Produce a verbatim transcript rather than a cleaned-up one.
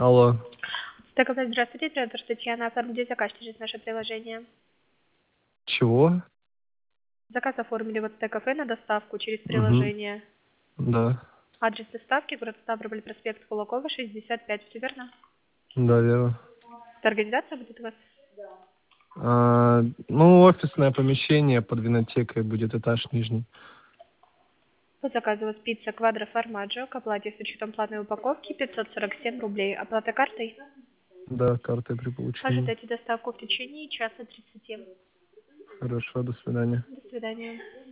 Алло. ТКП, здравствуйте, оператор Татьяна. Оформите заказ через наше приложение. Чего? Заказ оформили вот в ТКП на доставку через Угу. приложение. Да. Адрес доставки, город Ставрополь, проспект Кулакова, шестьдесят пять, все верно? Да, верно. Это организация будет у вас? А, ну, офисное помещение под винотекой будет, этаж нижний. По заказу у вас пицца квадро формаджо к оплате с учетом платной упаковки пятьсот сорок семь рублей. Оплата картой? Да, картой при получении. Ожидайте доставку в течение часа тридцати. Хорошо, до свидания. До свидания.